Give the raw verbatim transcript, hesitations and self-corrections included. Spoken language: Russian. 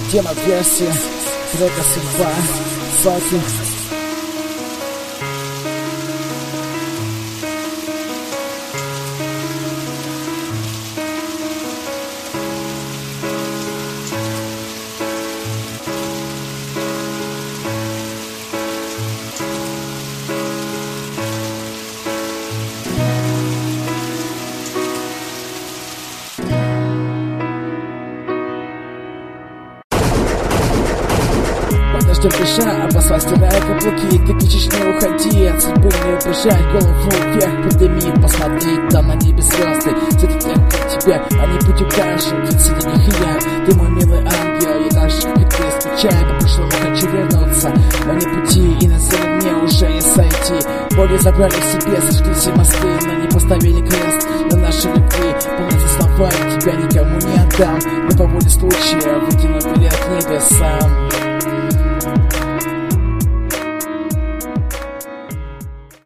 Демо-версия трека «Судьба». Факи. Подождем дыша, обоссать, стирая каблуки. Ты кричишь, не уходи, от судьбы не убежать. Голову вверх, подними, посмотри, там на небе звезды. Светят как тебя, они путь укажут. Ведь среди них и я, ты мой милый ангел. Я так же, как и ты, скучаю, по прошлому хочу вернуться. Но не пути, и на земле мне уже не сойти. Боли забрали в себе, сожгли все мосты, но не поставили крест на нашей любви. Помните слова, я тебя никому не отдам. Но по воле случая выкину билет к небесам.